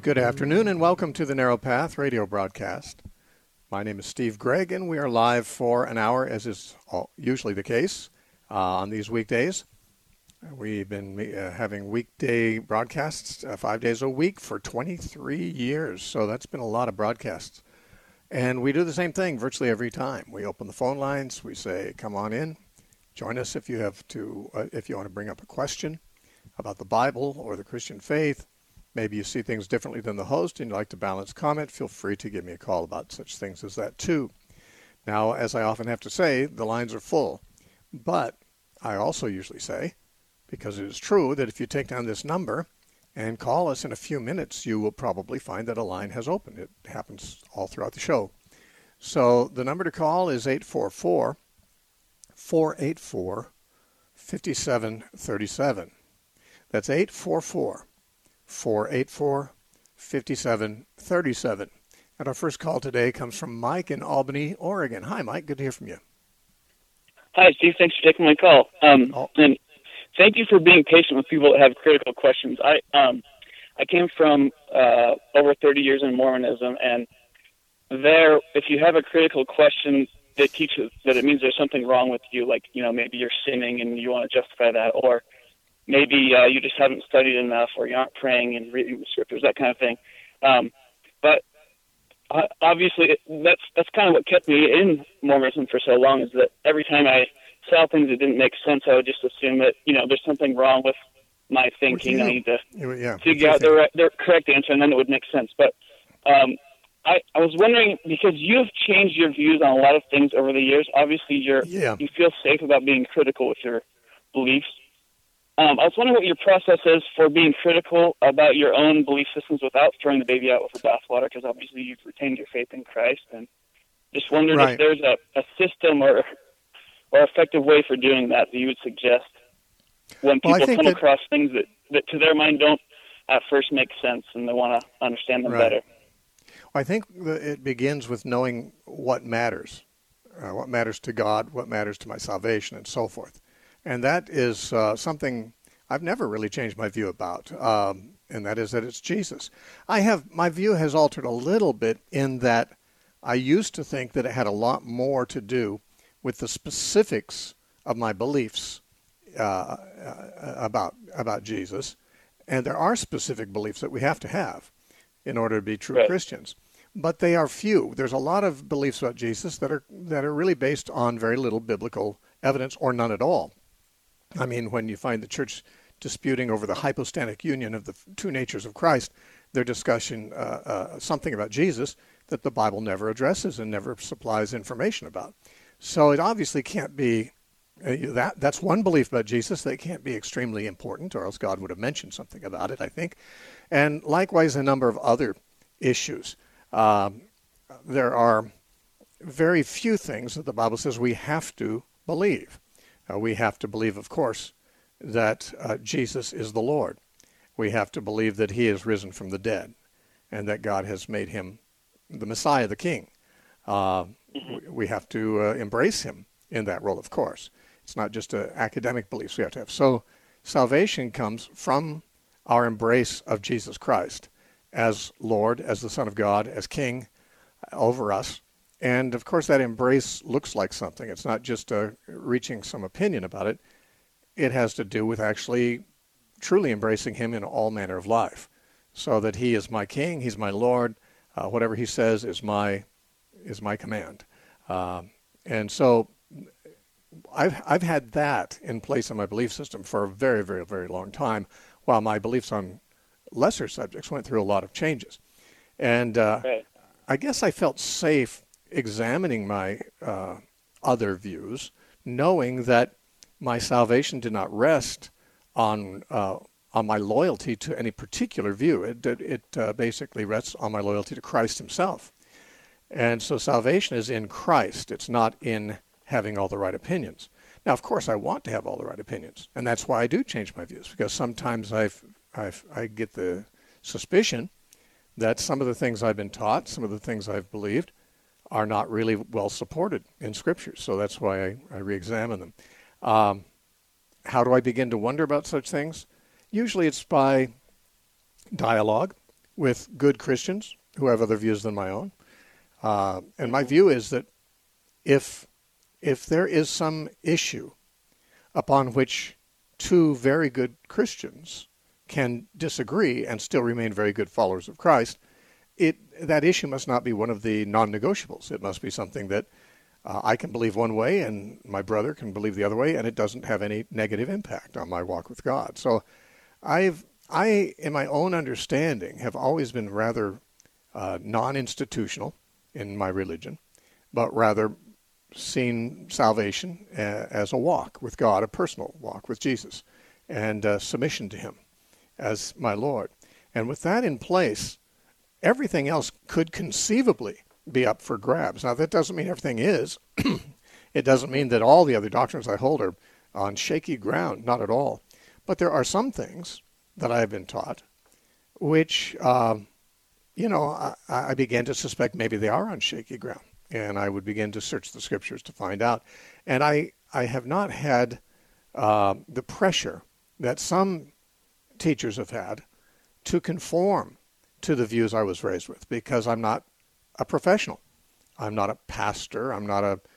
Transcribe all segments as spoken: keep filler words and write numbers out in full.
Good afternoon and welcome to the Narrow Path radio broadcast. My name is Steve Gregg and we are live for an hour, as is usually the case uh, on these weekdays. We've been uh, having weekday broadcasts uh, five days a week for twenty-three years, so that's been a lot of broadcasts. And we do the same thing virtually every time. We open the phone lines, we say, come on in, join us if you have to, uh, if you want to bring up a question about the Bible or the Christian faith. Maybe you see things differently than the host and you'd like to balance comment, feel free to give me a call about such things as that too. Now, as I often have to say, the lines are full. But I also usually say, because it is true, that if you take down this number and call us in a few minutes, you will probably find that a line has opened. It happens all throughout the show. So the number to call is eight four four, four eight four, five seven three seven. That's eight four four, four eight four, five seven three seven. And our first call today comes from Mike in Albany, Oregon. Hi, Mike. Good to hear from you. Hi, Steve. Thanks for taking my call. Um, oh. And thank you for being patient with people that have critical questions. I um, I came from uh, over thirty years in Mormonism, and there, if you have a critical question, they teach you that it means there's something wrong with you, like, you know, maybe you're sinning and you want to justify that, or maybe uh, you just haven't studied enough, or you aren't praying and reading the scriptures, that kind of thing. Um, but uh, obviously, it, that's that's kind of what kept me in Mormonism for so long, is that every time I saw things that didn't make sense, I would just assume that, you know, there's something wrong with my thinking. I need to yeah, figure out the, right, the correct answer, and then it would make sense. But um, I, I was wondering, because you've changed your views on a lot of things over the years. Obviously, you're yeah. you feel safe about being critical with your beliefs. Um, I was wondering what your process is for being critical about your own belief systems without throwing the baby out with the bathwater, because obviously you've retained your faith in Christ. And just wondered right. if there's a, a system or or effective way for doing that that you would suggest when people well, come that, across things that, that to their mind don't at first make sense and they want to understand them right. better. Well, I think it begins with knowing what matters, uh, what matters to God, what matters to my salvation, and so forth. And that is uh, something I've never really changed my view about, um, and that is that it's Jesus. I have my view has altered a little bit in that I used to think that it had a lot more to do with the specifics of my beliefs uh, uh, about about Jesus, and there are specific beliefs that we have to have in order to be true right. Christians, but they are few. There's a lot of beliefs about Jesus that are that are really based on very little biblical evidence or none at all. I mean, when you find the church disputing over the hypostatic union of the two natures of Christ, they're discussing uh, uh, something about Jesus that the Bible never addresses and never supplies information about. So it obviously can't be uh, that. That's one belief about Jesus that can't be extremely important, or else God would have mentioned something about it, I think. And likewise, a number of other issues. Um, there are very few things that the Bible says we have to believe. Uh, we have to believe, of course, that uh, Jesus is the Lord. We have to believe that he is risen from the dead and that God has made him the Messiah, the King. Uh, mm-hmm. We have to uh, embrace him in that role, of course. It's not just uh, academic beliefs we have to have. So salvation comes from our embrace of Jesus Christ as Lord, as the Son of God, as King over us. And, of course, that embrace looks like something. It's not just uh, reaching some opinion about it. It has to do with actually truly embracing him in all manner of life, so that he is my King, he's my Lord. Uh, whatever he says is my is my command. Uh, and so I've, I've had that in place in my belief system for a very, very, very long time, while my beliefs on lesser subjects went through a lot of changes. And uh, right. I guess I felt safe examining my uh, other views, knowing that my salvation did not rest on uh, on my loyalty to any particular view. It it uh, basically rests on my loyalty to Christ himself. And so salvation is in Christ. It's not in having all the right opinions. Now, of course, I want to have all the right opinions, and that's why I do change my views, because sometimes I've, I've I get the suspicion that some of the things I've been taught, some of the things I've believed, are not really well supported in Scripture. So that's why I, I re-examine them. Um, how do I begin to wonder about such things? Usually it's by dialogue with good Christians who have other views than my own. Uh, and my view is that if if there is some issue upon which two very good Christians can disagree and still remain very good followers of Christ, it that issue must not be one of the non-negotiables. It must be something that uh, I can believe one way and my brother can believe the other way, and it doesn't have any negative impact on my walk with God. So I've I, in my own understanding, have always been rather uh, non-institutional in my religion, but rather seen salvation as a walk with God, a personal walk with Jesus, and uh, submission to him as my Lord. And with that in place, everything else could conceivably be up for grabs. Now, that doesn't mean everything is. It doesn't mean that all the other doctrines I hold are on shaky ground, not at all. But there are some things that I have been taught which, uh, you know, I, I began to suspect maybe they are on shaky ground. And I would begin to search the scriptures to find out. And I, I have not had uh, the pressure that some teachers have had to conform to the views I was raised with, because I'm not a professional. I'm not a pastor. I'm not a,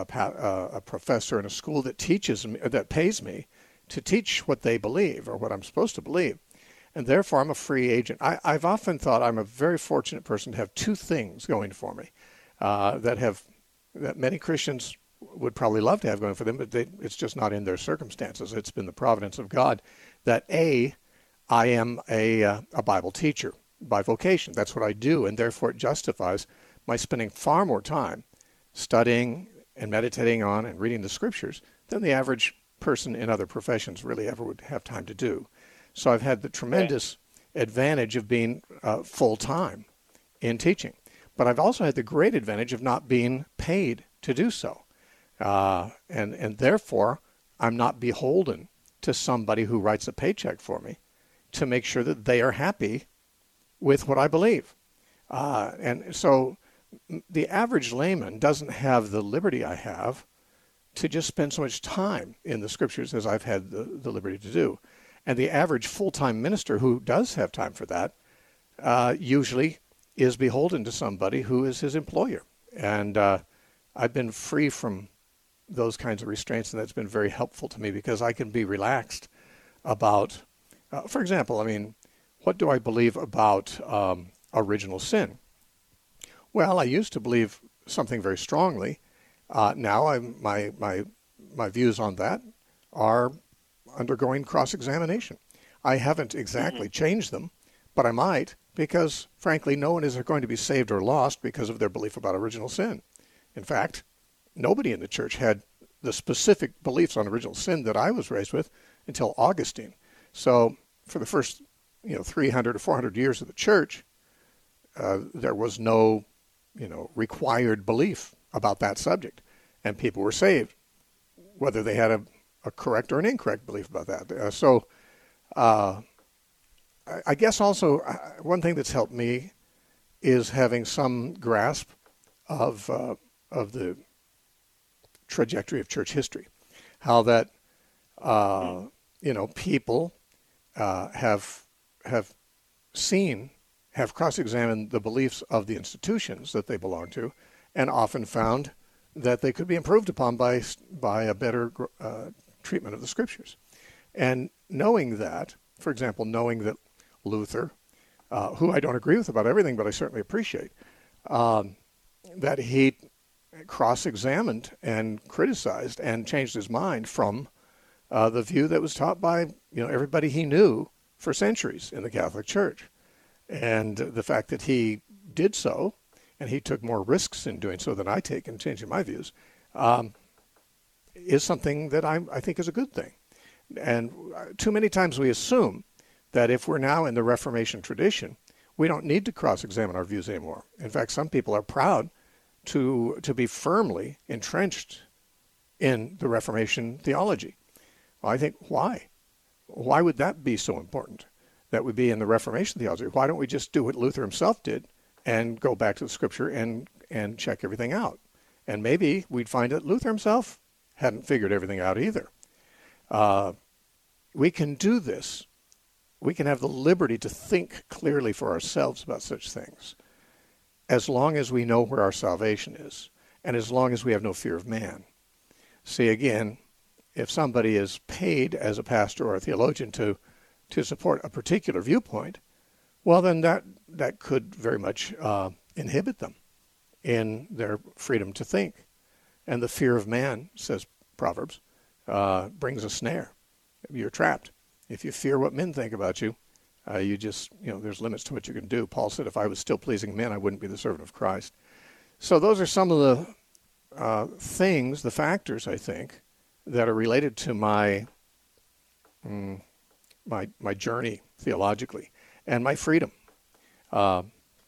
a, a professor in a school that teaches me, that pays me to teach what they believe or what I'm supposed to believe. And therefore, I'm a free agent. I, I've often thought I'm a very fortunate person to have two things going for me. Uh, that have that many Christians would probably love to have going for them, but they, it's just not in their circumstances. It's been the providence of God that A, I am a, uh, a Bible teacher by vocation. That's what I do, and therefore it justifies my spending far more time studying and meditating on and reading the scriptures than the average person in other professions really ever would have time to do. So I've had the tremendous advantage of being uh, full-time in teaching. But I've also had the great advantage of not being paid to do so. Uh, and, and therefore, I'm not beholden to somebody who writes a paycheck for me to make sure that they are happy with what I believe. Uh, and so the average layman doesn't have the liberty I have to just spend so much time in the scriptures as I've had the, the liberty to do. And the average full-time minister who does have time for that uh, usually is beholden to somebody who is his employer. And uh, I've been free from those kinds of restraints, and that's been very helpful to me because I can be relaxed about, uh, for example, I mean, what do I believe about um, original sin? Well, I used to believe something very strongly. Uh, now I'm, my, my, my views on that are undergoing cross-examination. I haven't exactly changed them, but I might, because, frankly, no one is going to be saved or lost because of their belief about original sin. In fact, nobody in the church had the specific beliefs on original sin that I was raised with until Augustine. So for the first, you know, three hundred or four hundred years of the church, uh, there was no, you know, required belief about that subject. And people were saved, whether they had a, a correct or an incorrect belief about that. Uh, so, uh, I guess also one thing that's helped me is having some grasp of uh, of the trajectory of church history, how that uh, you know people uh, have have seen, have cross-examined the beliefs of the institutions that they belong to, and often found that they could be improved upon by by a better uh, treatment of the scriptures. And knowing that, for example, knowing that Luther, uh, who I don't agree with about everything, but I certainly appreciate, um, that he cross-examined and criticized and changed his mind from uh, the view that was taught by you know everybody he knew for centuries in the Catholic Church. And the fact that he did so, and he took more risks in doing so than I take in changing my views, um, is something that I, I think is a good thing. And too many times we assume that if we're now in the Reformation tradition, we don't need to cross-examine our views anymore. In fact, some people are proud to to be firmly entrenched in the Reformation theology. Well, I think, why? Why would that be so important, that we be in the Reformation theology? Why don't we just do what Luther himself did and go back to the Scripture and, and check everything out? And maybe we'd find that Luther himself hadn't figured everything out either. Uh, we can do this we can have the liberty to think clearly for ourselves about such things, as long as we know where our salvation is, and as long as we have no fear of man. See, again, if somebody is paid as a pastor or a theologian to, to support a particular viewpoint, well, then that, that could very much uh, inhibit them in their freedom to think. And the fear of man, says Proverbs, uh, brings a snare. You're trapped. If you fear what men think about you, uh, you just, you know, there's limits to what you can do. Paul said, if I was still pleasing men, I wouldn't be the servant of Christ. So those are some of the uh, things, the factors, I think, that are related to my, mm, my, my journey theologically and my freedom. Uh,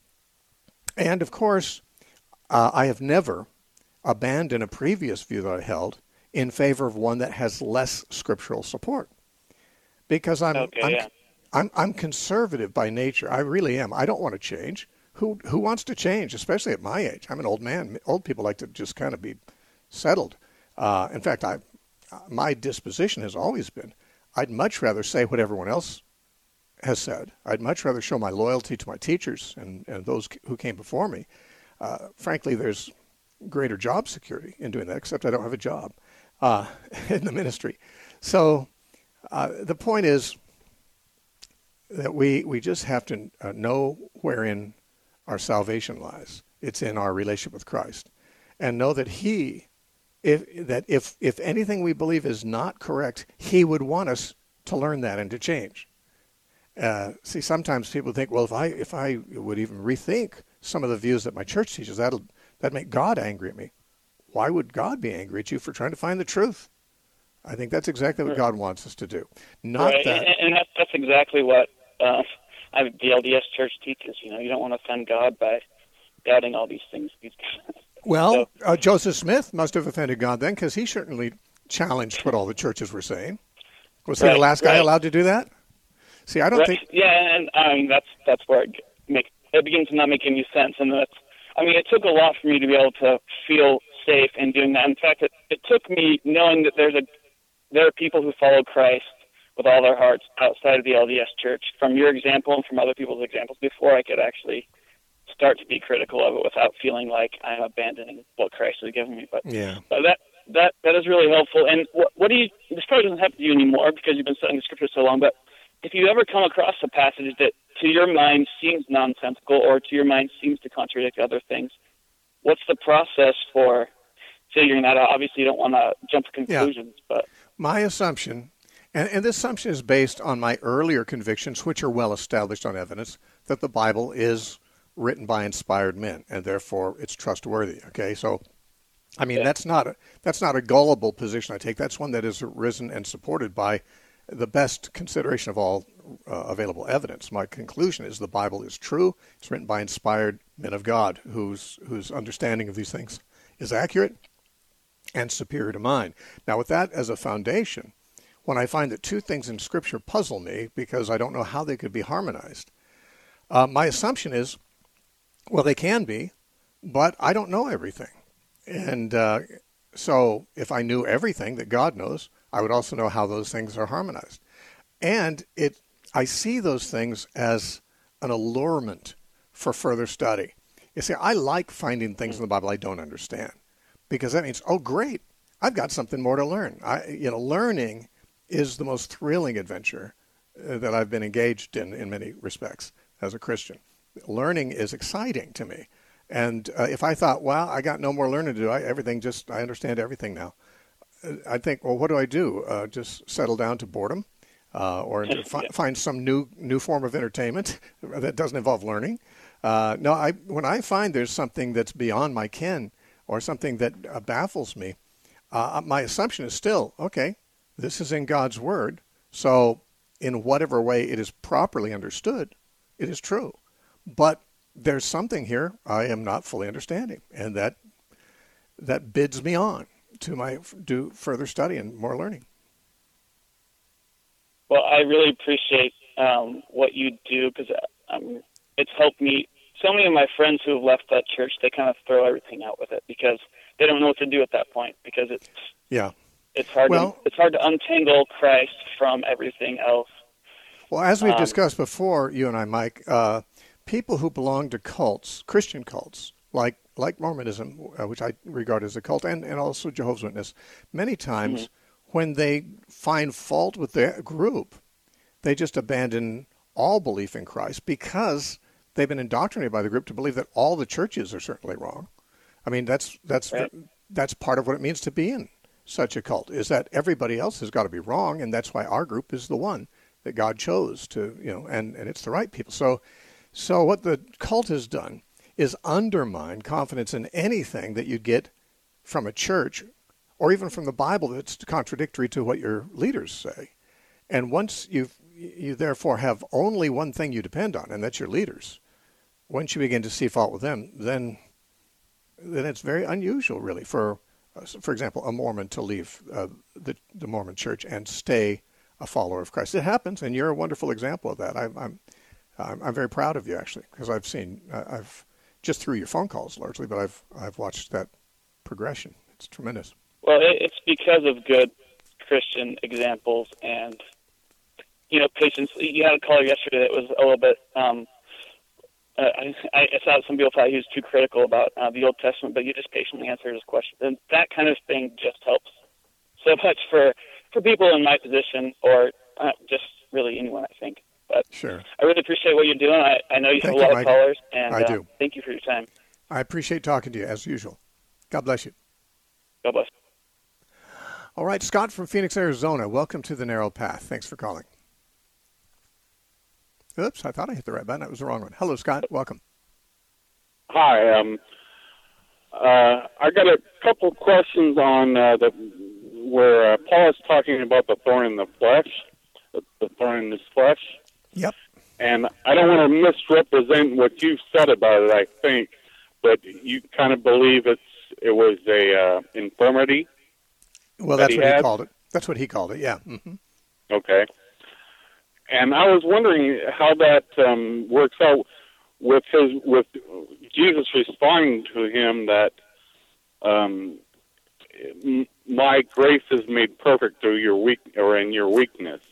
and, of course, uh, I have never abandoned a previous view that I held in favor of one that has less scriptural support. Because I'm, okay, I'm, yeah. I'm, I'm conservative by nature. I really am. I don't want to change. Who, who wants to change, especially at my age? I'm an old man. Old people like to just kind of be settled. Uh, in fact, I, my disposition has always been, I'd much rather say what everyone else has said. I'd much rather show my loyalty to my teachers and, and those who came before me. Uh, frankly, there's greater job security in doing that, except I don't have a job uh, in the ministry. So uh, the point is that we, we just have to uh, know wherein our salvation lies. It's in our relationship with Christ. And know that he, if that if, if anything we believe is not correct, he would want us to learn that and to change. Uh, see, sometimes people think, well, if I if I would even rethink some of the views that my church teaches, that'll that'd make God angry at me. Why would God be angry at you for trying to find the truth? I think that's exactly what God wants us to do. Not right. that, and, and that's, that's exactly what uh, I, the L D S Church teaches. You know, you don't want to offend God by doubting all these things. Well, so, uh, Joseph Smith must have offended God then, because he certainly challenged what all the churches were saying. Was he right, the last guy right. allowed to do that? See, I don't right. think. Yeah, and I mean that's that's where it make it begins to not make any sense. And that's, I mean, it took a lot for me to be able to feel safe in doing that. In fact, it, it took me knowing that there's a there are people who follow Christ with all their hearts outside of the L D S Church, from your example and from other people's examples, before I could actually start to be critical of it without feeling like I'm abandoning what Christ has given me. But Yeah. But that that that is really helpful. And what, what do you? This probably doesn't happen to you anymore because you've been studying the Scripture so long. But if you ever come across a passage that to your mind seems nonsensical or to your mind seems to contradict other things, what's the process for figuring that out? Obviously, you don't want to jump to conclusions, yeah. but my assumption, and, and this assumption is based on my earlier convictions, which are well established on evidence, that the Bible is written by inspired men, and therefore it's trustworthy. Okay, so I mean yeah. that's not a, that's not a gullible position I take. That's one that is arisen and supported by the best consideration of all uh, available evidence. My conclusion is the Bible is true. It's written by inspired men of God whose whose understanding of these things is accurate and superior to mine. Now, with that as a foundation, when I find that two things in Scripture puzzle me because I don't know how they could be harmonized, uh, my assumption is, well, they can be, but I don't know everything. And uh, so if I knew everything that God knows, I would also know how those things are harmonized. And it, I see those things as an allurement for further study. You see, I like finding things in the Bible I don't understand, because that means, oh, great, I've got something more to learn. I, you know, learning is the most thrilling adventure uh, that I've been engaged in in many respects as a Christian. Learning is exciting to me. And uh, if I thought, well, I got no more learning to do, I, everything just, I understand everything now. I think, well, what do I do? Uh, just settle down to boredom, uh, or to fi- find some new new form of entertainment that doesn't involve learning? Uh, no, I when I find there's something that's beyond my ken or something that uh, baffles me, uh, my assumption is still, okay, this is in God's Word, so in whatever way it is properly understood, it is true. But there's something here I am not fully understanding, and that that bids me on to my do further study and more learning. Well, I really appreciate um, what you do, because um, it's helped me. So many of my friends who have left that church, they kind of throw everything out with it because they don't know what to do at that point, because it's yeah, it's hard well, to, it's hard to untangle Christ from everything else. Well, as we've Um, discussed before, you and I, Mike, uh, people who belong to cults, Christian cults, like like Mormonism, uh, which I regard as a cult, and, and also Jehovah's Witness, many times mm-hmm. when they find fault with their group, they just abandon all belief in Christ because they've been indoctrinated by the group to believe that all the churches are certainly wrong. I mean, that's that's Right. that's part of what it means to be in such a cult, is that everybody else has got to be wrong, and that's why our group is the one that God chose to, you know, and, and it's the right people. So, so what the cult has done is undermine confidence in anything that you'd get from a church or even from the Bible that's contradictory to what your leaders say. And once you you therefore have only one thing you depend on, and that's your leaders, once you begin to see fault with them, then then it's very unusual, really, for, uh, for example, a Mormon to leave uh, the, the Mormon church and stay a follower of Christ. It happens, and you're a wonderful example of that. I, I'm I'm I'm very proud of you, actually, because I've seen uh, I've just through your phone calls largely, but I've I've watched that progression. It's tremendous. Well, it, it's because of good Christian examples and, you know, patience. You had a caller yesterday that was a little bit. Um, uh, I, I thought some people thought he was too critical about uh, the Old Testament, but you just patiently answered his question, and that kind of thing just helps so much for for people in my position, or uh, just really anyone, I think. But sure. I really appreciate what you're doing. I, I know you Thank have a lot you, of Mike. callers, and I uh, do. Thank you for your time. I appreciate talking to you, as usual. God bless you. God bless. All right, Scott from Phoenix, Arizona. Welcome to the Narrow Path. Thanks for calling. Oops, I thought I hit the right button. That was the wrong one. Hello, Scott. Welcome. Hi. Um, uh, I got a couple questions on uh, the where uh, Paul is talking about the thorn in the flesh, the, the thorn in his flesh. Yep. And I don't want to misrepresent what you've said about it, I think, but you kind of believe it's it was a uh, infirmity. Well, that that's he what he had? called it. That's what he called it, yeah. Mm-hmm. Okay. And I was wondering how that um, works out with his with Jesus responding to him that um, m- my grace is made perfect through your weak or in your weakness.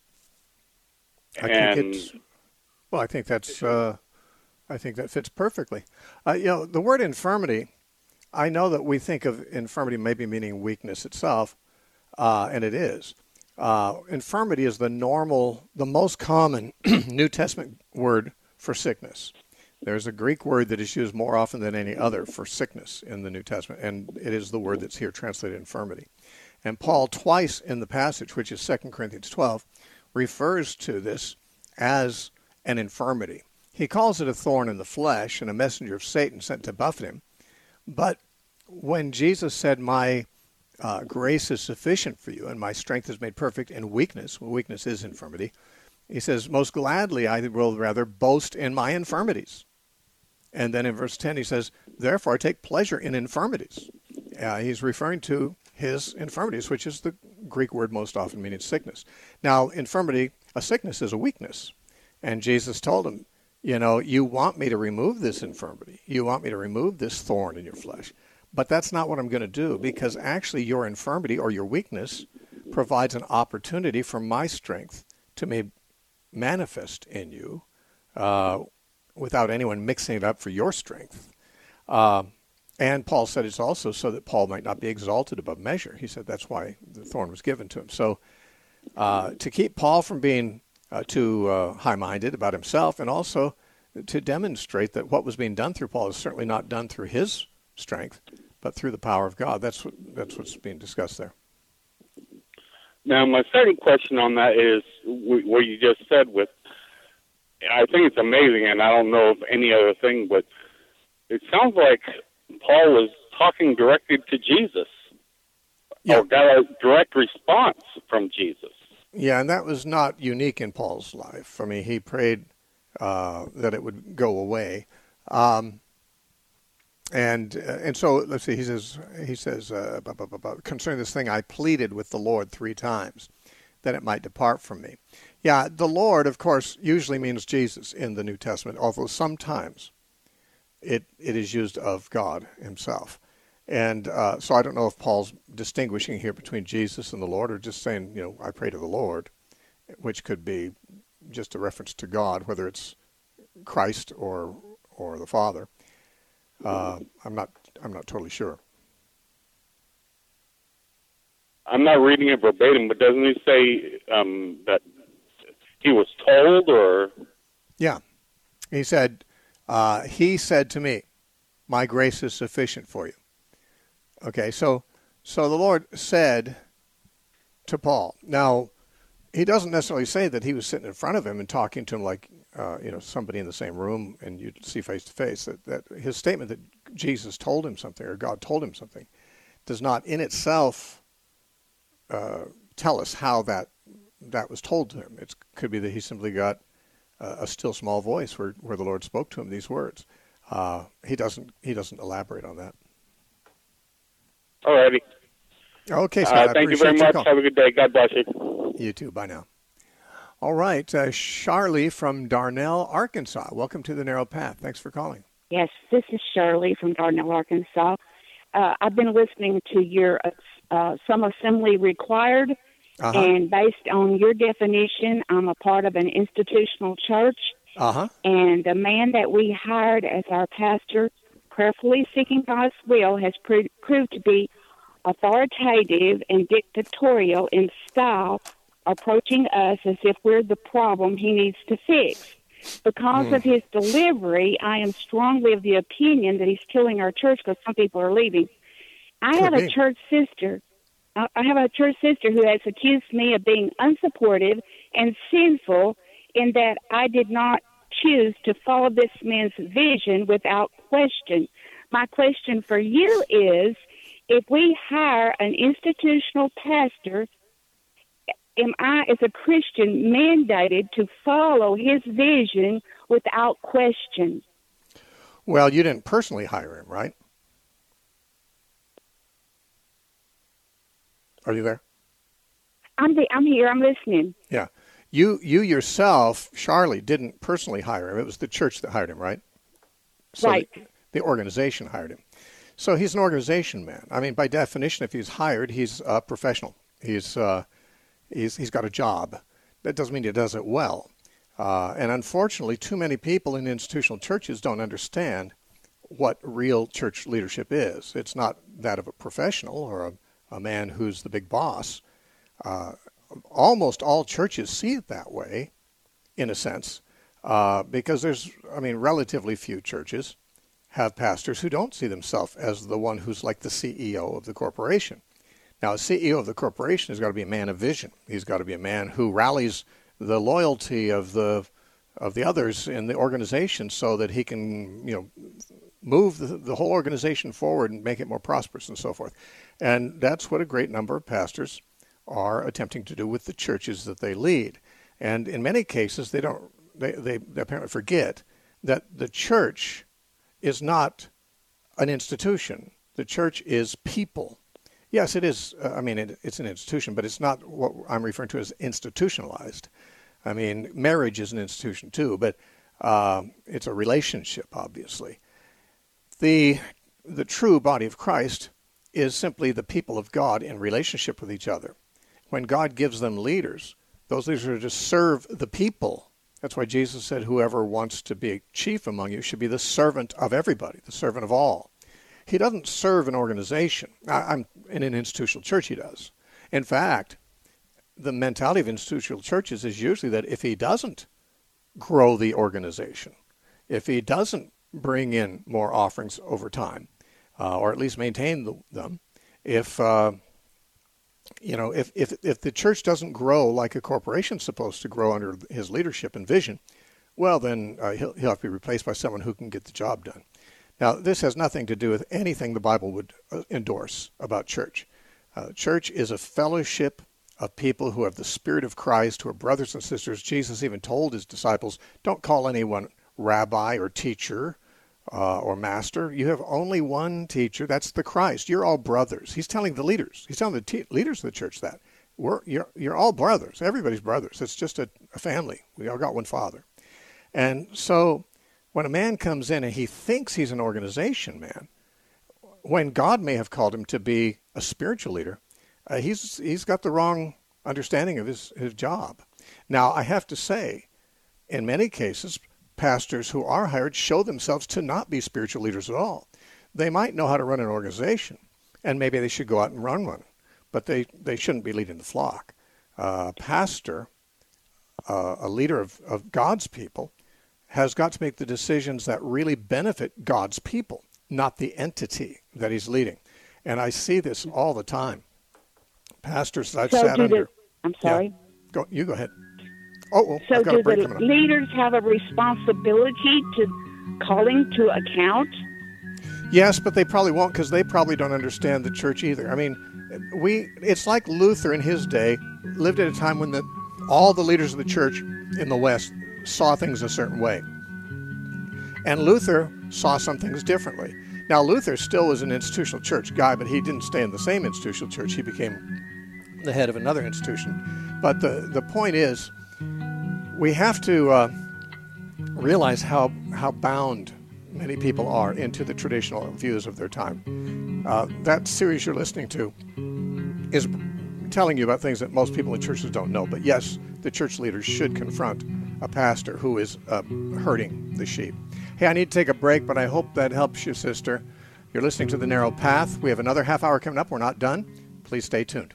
I and think it's, well, I think that's, uh, I think that fits perfectly. Uh, you know, the word infirmity, I know that we think of infirmity maybe meaning weakness itself, uh, and it is. Uh, infirmity is the normal, the most common New Testament word for sickness. There's a Greek word that is used more often than any other for sickness in the New Testament, and it is the word that's here translated infirmity. And Paul twice in the passage, which is Second Corinthians twelve, refers to this as an infirmity. He calls it a thorn in the flesh and a messenger of Satan sent to buffet him. But when Jesus said, my uh, grace is sufficient for you and my strength is made perfect in weakness, well, weakness is infirmity, he says, most gladly I will rather boast in my infirmities. And then in verse ten he says, therefore I take pleasure in infirmities. Uh, he's referring to his infirmities, which is the Greek word most often meaning sickness. Now, infirmity, a sickness is a weakness. And Jesus told him, you know, you want me to remove this infirmity. You want me to remove this thorn in your flesh. But that's not what I'm going to do, because actually your infirmity or your weakness provides an opportunity for my strength to be manifest in you uh, without anyone mixing it up for your strength. Uh, and Paul said it's also so that Paul might not be exalted above measure. He said that's why the thorn was given to him. So uh, to keep Paul from being uh, too uh, high-minded about himself, and also to demonstrate that what was being done through Paul is certainly not done through his strength, but through the power of God. That's what, that's what's being discussed there. Now, my second question on that is what you just said with, I think it's amazing, and I don't know of any other thing, but it sounds like Paul was talking directly to Jesus, yeah. or got a direct response from Jesus. Yeah, and that was not unique in Paul's life. I mean, he prayed uh, that it would go away. Um, and uh, and so, let's see, he says, he says uh, blah, blah, blah, blah, concerning this thing, I pleaded with the Lord three times that it might depart from me. Yeah, the Lord, of course, usually means Jesus in the New Testament, although sometimes it it is used of God himself. And uh, so I don't know if Paul's distinguishing here between Jesus and the Lord, or just saying, you know, I pray to the Lord, which could be just a reference to God, whether it's Christ or or the Father. Uh, I'm not I'm not totally sure. I'm not reading it verbatim, but doesn't he say um, that he was told, or? Yeah. He said, uh, he said to me, my grace is sufficient for you. Okay, so so the Lord said to Paul. Now, he doesn't necessarily say that he was sitting in front of him and talking to him like, uh, you know, somebody in the same room and you'd see face to face. That, that his statement that Jesus told him something or God told him something does not in itself uh, tell us how that that was told to him. It could be that he simply got uh, a still small voice where, where the Lord spoke to him these words. Uh, he doesn't he doesn't elaborate on that. All righty. Okay, Scott. Uh, thank you very much. Have a good day. God bless you. You too. Bye now. All right. Uh, Charlie from Darnell, Arkansas. Welcome to the Narrow Path. Thanks for calling. Yes, this is Shirley from Darnell, Arkansas. Uh, I've been listening to your uh, Some Assembly Required, uh-huh. and based on your definition, I'm a part of an institutional church. Uh-huh. And the man that we hired as our pastor, prayerfully seeking God's will, has pro- proved to be authoritative and dictatorial in style, approaching us as if we're the problem he needs to fix. Because mm. of his delivery, I am strongly of the opinion that he's killing our church because some people are leaving. I Could have be. a church sister. I have a church sister who has accused me of being unsupportive and sinful in that I did not choose to follow this man's vision without question. My question for you is, if we hire an institutional pastor, am I, as a Christian, mandated to follow his vision without question? Well, you didn't personally hire him, right? Are you there? I'm the, I'm here. I'm listening. Yeah. You you yourself, Charlie, didn't personally hire him. It was the church that hired him, right? So right. The, the organization hired him. So he's an organization man. I mean, by definition, if he's hired, he's a professional. He's uh, he's he's got a job. That doesn't mean he does it well. Uh, and unfortunately, too many people in institutional churches don't understand what real church leadership is. It's not that of a professional or a, a man who's the big boss. Uh, almost all churches see it that way, in a sense, uh, because there's, I mean, relatively few churches have pastors who don't see themselves as the one who's like the C E O of the corporation. Now, a C E O of the corporation has got to be a man of vision. He's got to be a man who rallies the loyalty of the of the others in the organization so that he can, you know, move the, the whole organization forward and make it more prosperous and so forth. And that's what a great number of pastors are attempting to do with the churches that they lead. And in many cases, they don't. They, they, they apparently forget that the church is not an institution. The church is people. Yes, it is. Uh, I mean, it, it's an institution, but it's not what I'm referring to as institutionalized. I mean, marriage is an institution too, but uh, it's a relationship, obviously. The the true body of Christ is simply the people of God in relationship with each other. When God gives them leaders, those leaders are to serve the people. That's why Jesus said, whoever wants to be chief among you should be the servant of everybody, the servant of all. He doesn't serve an organization. I'm in an institutional church, he does. In fact, the mentality of institutional churches is usually that if he doesn't grow the organization, if he doesn't bring in more offerings over time, uh, or at least maintain the, them, if... Uh, You know, if, if if the church doesn't grow like a corporation's supposed to grow under his leadership and vision, well, then uh, he'll, he'll have to be replaced by someone who can get the job done. Now, this has nothing to do with anything the Bible would uh, endorse about church. Uh, church is a fellowship of people who have the Spirit of Christ, who are brothers and sisters. Jesus even told his disciples, don't call anyone rabbi or teacher Uh, or master. You have only one teacher. That's the Christ. You're all brothers. He's telling the leaders. He's telling the te- leaders of the church that. We're, you're, you're all brothers. Everybody's brothers. It's just a, a family. We all got one Father. And so when a man comes in and he thinks he's an organization man, when God may have called him to be a spiritual leader, uh, he's he's got the wrong understanding of his, his job. Now, I have to say in many cases, pastors who are hired show themselves to not be spiritual leaders at all. They might know how to run an organization, and maybe they should go out and run one, but they, they shouldn't be leading the flock. Uh, a pastor, uh, a leader of, of God's people, has got to make the decisions that really benefit God's people, not the entity that he's leading. And I see this all the time. Pastors I've so sat under. The, I'm sorry. Yeah, go, you go ahead. Oh, well, so I've got do a break the coming up. leaders have a responsibility to calling to account? Yes, but they probably won't, because they probably don't understand the church either. I mean, we it's like Luther in his day lived at a time when the, all the leaders of the church in the West saw things a certain way. And Luther saw some things differently. Now, Luther still was an institutional church guy, but he didn't stay in the same institutional church. He became the head of another institution. But the, the point is, we have to uh, realize how how bound many people are into the traditional views of their time. Uh, that series you're listening to is telling you about things that most people in churches don't know. But yes, the church leaders should confront a pastor who is uh, hurting the sheep. Hey, I need to take a break, but I hope that helps you, sister. You're listening to The Narrow Path. We have another half hour coming up. We're not done. Please stay tuned.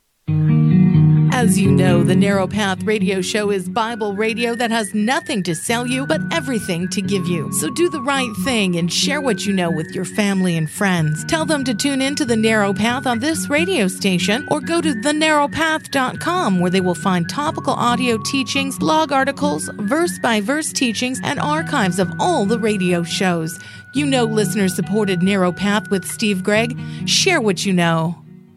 As you know, the Narrow Path radio show is Bible radio that has nothing to sell you, but everything to give you. So do the right thing and share what you know with your family and friends. Tell them to tune in to the Narrow Path on this radio station, or go to the narrow path dot com, where they will find topical audio teachings, blog articles, verse-by-verse teachings, and archives of all the radio shows. You know listener-supported Narrow Path with Steve Gregg. Share what you know.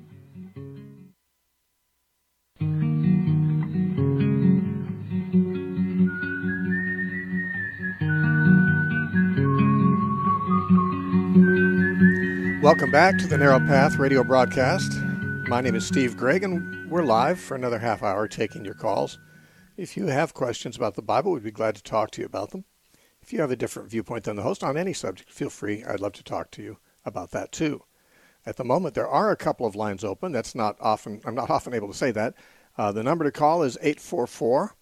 Welcome back to the Narrow Path radio broadcast. My name is Steve Gregg, and we're live for another half hour taking your calls. If you have questions about the Bible, we'd be glad to talk to you about them. If you have a different viewpoint than the host on any subject, feel free. I'd love to talk to you about that too. At the moment, there are a couple of lines open. That's not often, I'm not often able to say that. Uh, the number to call is eight four four,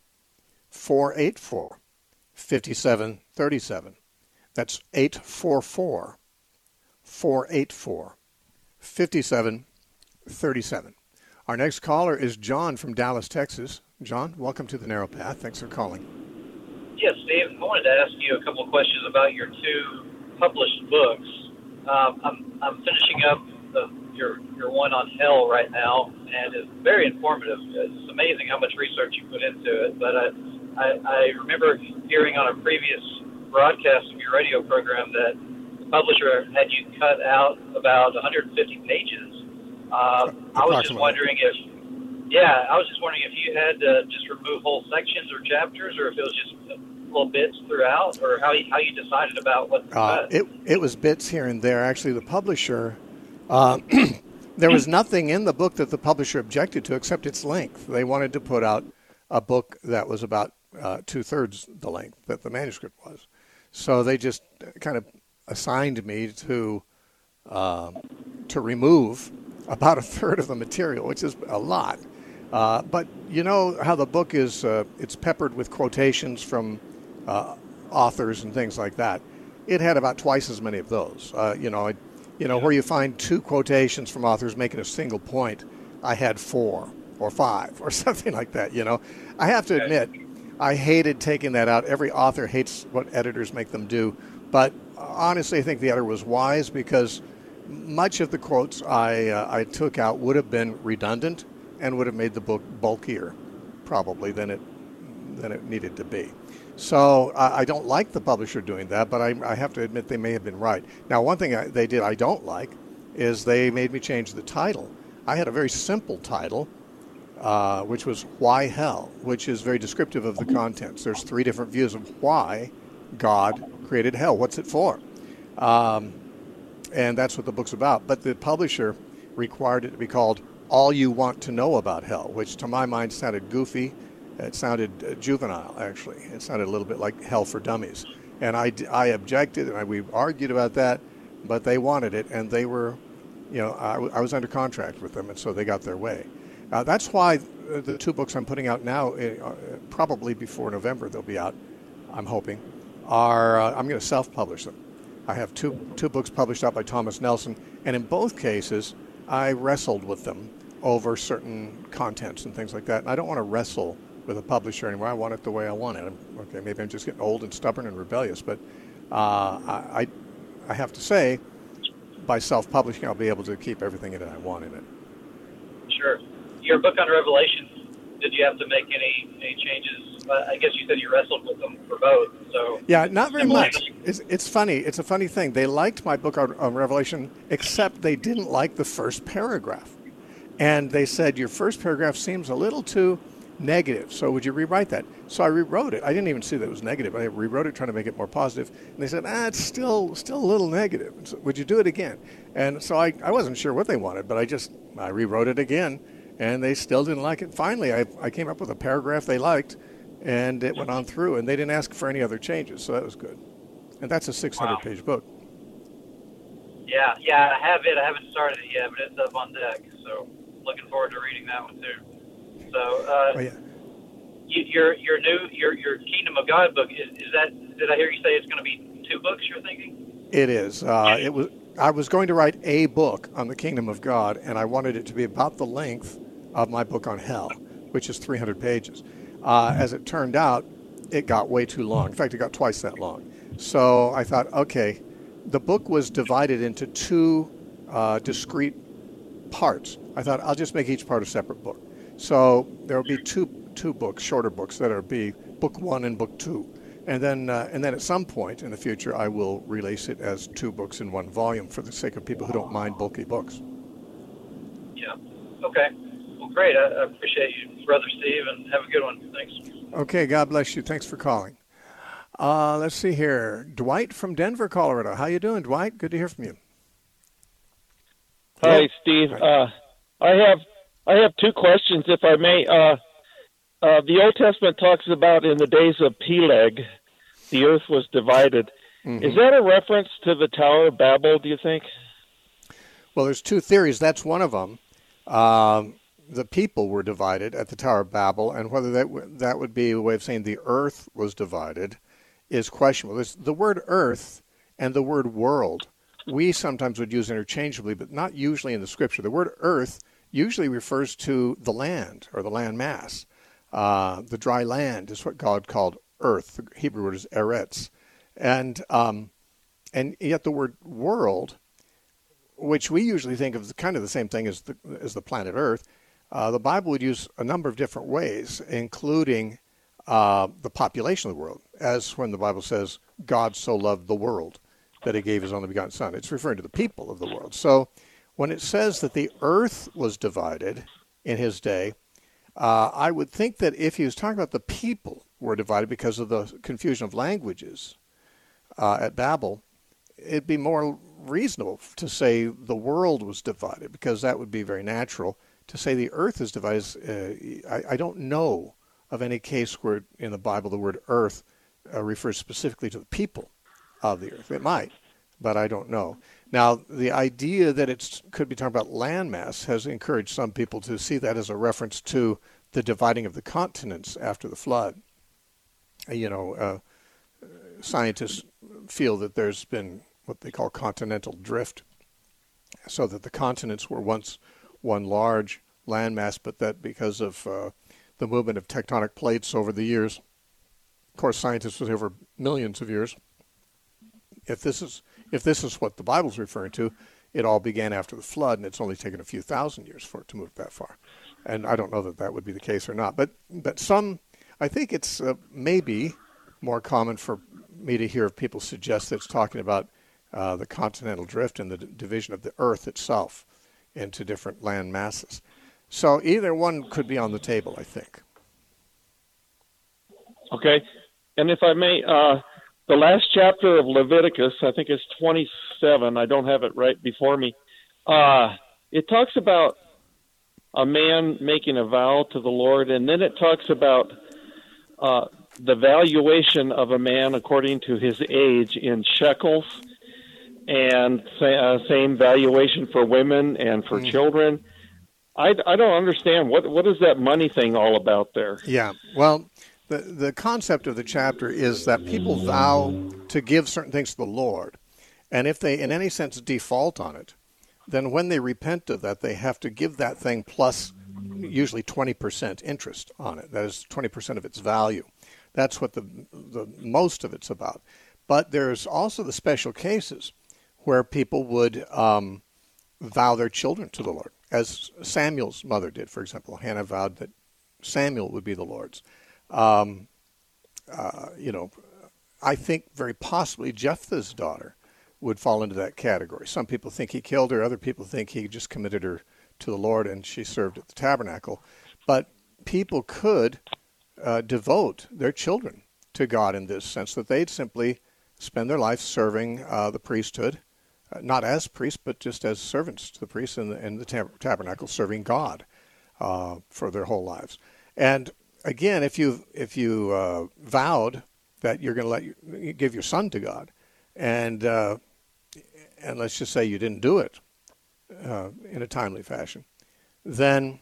four eight four, five seven three seven. That's eight four four, four eight four, five seven three seven. Our next caller is John from Dallas, Texas. John, welcome to the Narrow Path. Thanks for calling. Yes, Steve. I wanted to ask you a couple of questions about your two published books. Um, I'm, I'm finishing up the, your your one on hell right now, and it's very informative. It's amazing how much research you put into it. But I, I, I remember hearing on a previous broadcast of your radio program that publisher had you cut out about one hundred fifty pages. Uh, I was just wondering if, yeah, I was just wondering if you had to just remove whole sections or chapters, or if it was just little bits throughout, or how you, how you decided about what to uh, cut. It it was bits here and there. Actually, the publisher, uh, there was nothing in the book that the publisher objected to except its length. They wanted to put out a book that was about uh, two-thirds the length that the manuscript was. So they just kind of assigned me to uh, to remove about a third of the material, which is a lot. Uh, but you know how the book is, uh, it's peppered with quotations from uh, authors and things like that. It had about twice as many of those. Uh, you know, it, you know where you find two quotations from authors making a single point, I had four or five or something like that, you know. I have to admit, I hated taking that out. Every author hates what editors make them do. But honestly, I think the editor was wise, because much of the quotes I uh, I took out would have been redundant and would have made the book bulkier, probably, than it than it needed to be. So uh, I don't like the publisher doing that, but I, I have to admit they may have been right. Now, one thing I, they did I don't like is they made me change the title. I had a very simple title, uh, which was Why Hell, which is very descriptive of the contents. There's three different views of why God created hell. What's it for? Um, and that's what the book's about. But the publisher required it to be called All You Want to Know About Hell, which to my mind sounded goofy. It sounded uh, juvenile, actually. It sounded a little bit like Hell for Dummies. And I, I objected, and I, we argued about that, but they wanted it, and they were, you know, I, I was under contract with them, and so they got their way. Uh, that's why uh, the two books I'm putting out now, uh, probably before November they'll be out, I'm hoping, are uh, I'm going to self-publish them. I have two two books published out by Thomas Nelson, and in both cases, I wrestled with them over certain contents and things like that. And I don't want to wrestle with a publisher anymore. I want it the way I want it. I'm, okay, maybe I'm just getting old and stubborn and rebellious, but uh, I, I have to say, by self-publishing, I'll be able to keep everything in it I want in it. Sure. Your book on Revelation, did you have to make any, any changes? Uh, I guess you said you wrestled with them for both. So yeah, not very much. It's, it's funny. It's a funny thing. They liked my book on, on Revelation, except they didn't like the first paragraph. And they said, your first paragraph seems a little too negative, so would you rewrite that? So I rewrote it. I didn't even see that it was negative. I rewrote it trying to make it more positive. And they said, ah, it's still still a little negative. So, would you do it again? And so I, I wasn't sure what they wanted, but I just I rewrote it again, and they still didn't like it. Finally, I, I came up with a paragraph they liked, and it went on through, and they didn't ask for any other changes, so that was good. And that's a six hundred page book. Yeah, yeah, I have it. I haven't started it yet, but it's up on deck, so looking forward to reading that one too. So, uh, oh, yeah. you, your your new your your Kingdom of God book is, is that? Did I hear you say it's going to be two books? You're thinking? It is. Uh, it was. I was going to write a book on the Kingdom of God, and I wanted it to be about the length of my book on hell, which is three hundred pages. Uh, as it turned out, it got way too long. In fact, it got twice that long. So I thought, okay, the book was divided into two uh, discrete parts. I thought I'll just make each part a separate book. So there will be two two books, shorter books that are be book one and book two, and then uh, and then at some point in the future I will release it as two books in one volume for the sake of people who don't mind bulky books. Yeah. Okay. Well, great. I, I appreciate you, Brother Steve, and have a good one. Thanks. Okay. God bless you. Thanks for calling. Uh, let's see here. Dwight from Denver, Colorado. How you doing, Dwight? Good to hear from you. Hi, Steve. Uh, I have I have two questions, if I may. Uh, uh, the Old Testament talks about in the days of Peleg, the earth was divided. Mm-hmm. Is that a reference to the Tower of Babel, do you think? Well, there's two theories. That's one of them. Um, the people were divided at the Tower of Babel, and whether that w- that would be a way of saying the earth was divided is questionable. There's the word earth and the word world we sometimes would use interchangeably, but not usually in the Scripture. The word earth usually refers to the land or the land mass. Uh, the dry land is what God called earth. The Hebrew word is eretz. And um, and yet the word world, which we usually think of as kind of the same thing as the, as the planet Earth, uh, the Bible would use a number of different ways, including uh, the population of the world, as when the Bible says, God so loved the world that he gave his only begotten Son. It's referring to the people of the world. So when it says that the earth was divided in his day, uh, I would think that if he was talking about the people were divided because of the confusion of languages uh, at Babel, it'd be more reasonable to say the world was divided, because that would be very natural. To say the earth is divided, uh, I, I don't know of any case where in the Bible the word earth uh, refers specifically to the people of the earth. It might, but I don't know. Now, the idea that it could be talking about landmass has encouraged some people to see that as a reference to the dividing of the continents after the flood. You know, uh, scientists feel that there's been what they call continental drift, so that the continents were once one large landmass, but that because of uh, the movement of tectonic plates over the years, of course, scientists would say over millions of years, if this is if this is what the Bible's referring to, it all began after the flood, and it's only taken a few thousand years for it to move that far. And I don't know that that would be the case or not. But but some, I think it's uh, maybe more common for me to hear people suggest that it's talking about uh, the continental drift and the d- division of the earth itself into different land masses. So either one could be on the table, I think. Okay. And if I may, uh, the last chapter of Leviticus, I think it's twenty-seven, I don't have it right before me, uh, it talks about a man making a vow to the Lord, and then it talks about uh, the valuation of a man according to his age in shekels, and uh, same valuation for women and for mm. children. I, I don't understand. What what is that money thing all about there? Yeah, well, the, the concept of the chapter is that people vow to give certain things to the Lord, and if they in any sense default on it, then when they repent of that, they have to give that thing plus usually twenty percent interest on it. That is twenty percent of its value. That's what the the most of it's about. But there's also the special cases where people would um, vow their children to the Lord, as Samuel's mother did, for example. Hannah vowed that Samuel would be the Lord's. Um, uh, you know, I think very possibly Jephthah's daughter would fall into that category. Some people think he killed her. Other people think he just committed her to the Lord and she served at the tabernacle. But people could uh, devote their children to God in this sense, that they'd simply spend their life serving uh, the priesthood, uh, not as priests, but just as servants to the priests in the, in the tab- tabernacle, serving God uh, for their whole lives. And again, if you if you uh, vowed that you're going to let you, you give your son to God, and uh, and let's just say you didn't do it uh, in a timely fashion, then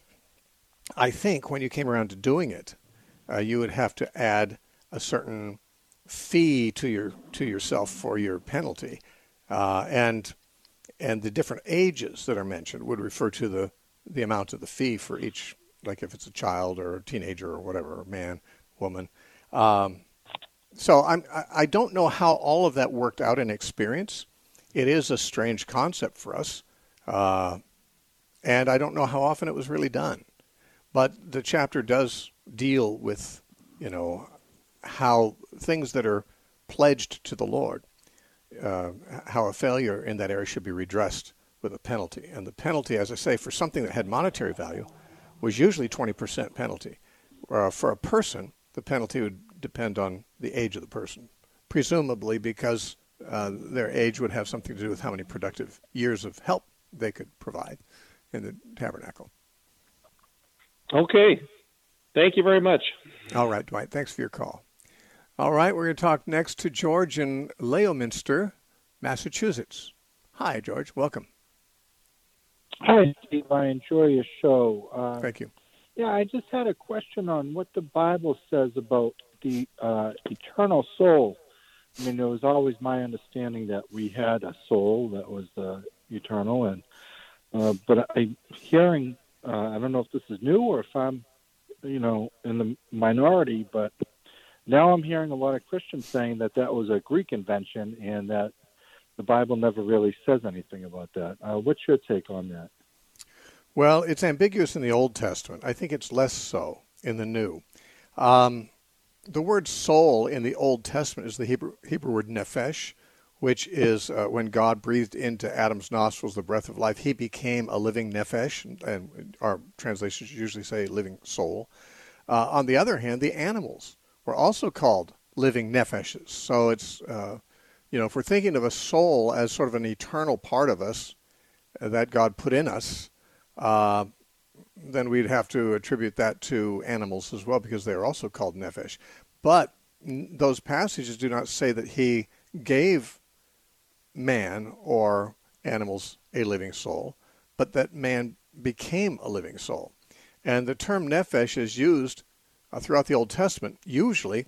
I think when you came around to doing it, uh, you would have to add a certain fee to your to yourself for your penalty, uh, and and the different ages that are mentioned would refer to the the amount of the fee for each, like if it's a child or a teenager or whatever, man, woman. Um, so I'm I, I don't know how all of that worked out in experience. It is a strange concept for us, uh, and I don't know how often it was really done. But the chapter does deal with, you know, how things that are pledged to the Lord, uh, how a failure in that area should be redressed with a penalty. And the penalty, as I say, for something that had monetary value was usually twenty percent penalty. Uh, for a person, the penalty would depend on the age of the person, presumably because uh, their age would have something to do with how many productive years of help they could provide in the tabernacle. Okay. Thank you very much. All right, Dwight. Thanks for your call. All right, we're going to talk next to George in Leominster, Massachusetts. Hi, George. Welcome. Hi, Steve. I enjoy your show. Uh, Thank you. Yeah, I just had a question on what the Bible says about the uh, eternal soul. I mean, it was always my understanding that we had a soul that was uh, eternal, and uh, but I'm hearing, uh, I don't know if this is new or if I'm, you know, in the minority, but now I'm hearing a lot of Christians saying that that was a Greek invention and that the Bible never really says anything about that. Uh, what's your take on that? Well, it's ambiguous in the Old Testament. I think it's less so in the New. Um, the word soul in the Old Testament is the Hebrew, Hebrew word nephesh, which is uh, when God breathed into Adam's nostrils the breath of life, he became a living nephesh, and, and our translations usually say living soul. Uh, on the other hand, the animals were also called living nepheshes. So it's, uh, you know, if we're thinking of a soul as sort of an eternal part of us uh, that God put in us, uh, then we'd have to attribute that to animals as well, because they are also called nephesh. But n- those passages do not say that he gave man or animals a living soul, but that man became a living soul. And the term nephesh is used uh, throughout the Old Testament, usually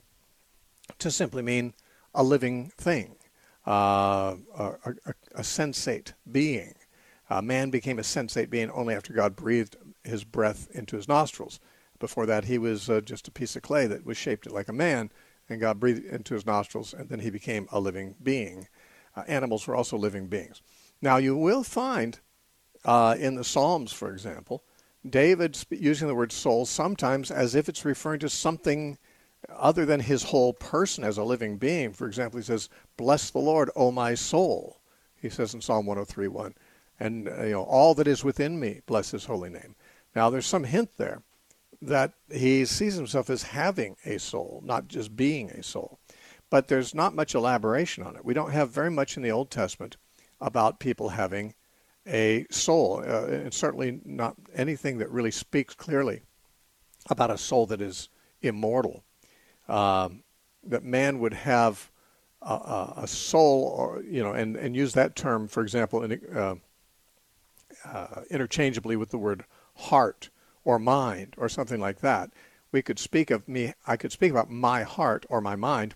to simply mean a living thing, uh, a, a, a sensate being. Uh, man became a sensate being only after God breathed his breath into his nostrils. Before that, he was uh, just a piece of clay that was shaped like a man, and God breathed into his nostrils, and then he became a living being. Uh, animals were also living beings. Now, you will find uh, in the Psalms, for example, David using the word soul sometimes as if it's referring to something other than his whole person as a living being. For example, he says, "Bless the Lord, O my soul," he says in Psalm one oh three one. And, uh, you know, all that is within me, bless his holy name. Now, there's some hint there that he sees himself as having a soul, not just being a soul. But there's not much elaboration on it. We don't have very much in the Old Testament about people having a soul. Uh, it's certainly not anything that really speaks clearly about a soul that is immortal. Um, that man would have a, a, a soul, or you know, and, and use that term, for example, in, uh, uh, interchangeably with the word heart or mind or something like that. We could speak of me, I could speak about my heart or my mind,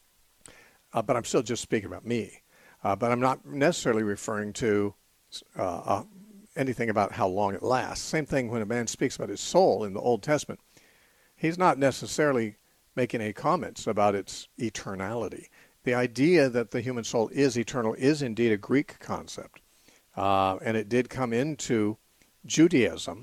uh, but I'm still just speaking about me. Uh, but I'm not necessarily referring to uh, uh, anything about how long it lasts. Same thing when a man speaks about his soul in the Old Testament. He's not necessarily making any comments about its eternality. The idea that the human soul is eternal is indeed a Greek concept, uh, and it did come into Judaism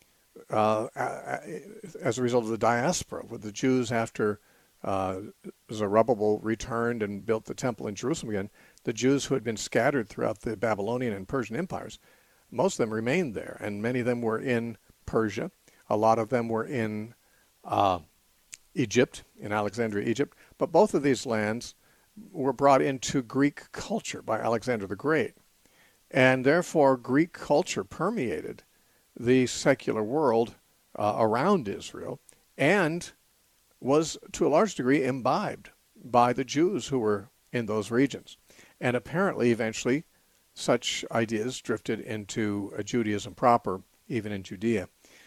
uh, as a result of the diaspora, with the Jews after uh, Zerubbabel returned and built the temple in Jerusalem again. The Jews who had been scattered throughout the Babylonian and Persian empires, most of them remained there, and many of them were in Persia. A lot of them were in uh, Egypt, in Alexandria, Egypt. But both of these lands were brought into Greek culture by Alexander the Great. And therefore, Greek culture permeated the secular world uh, around Israel and was, to a large degree, imbibed by the Jews who were in those regions. And apparently, eventually, such ideas drifted into uh, Judaism proper, even in Judea.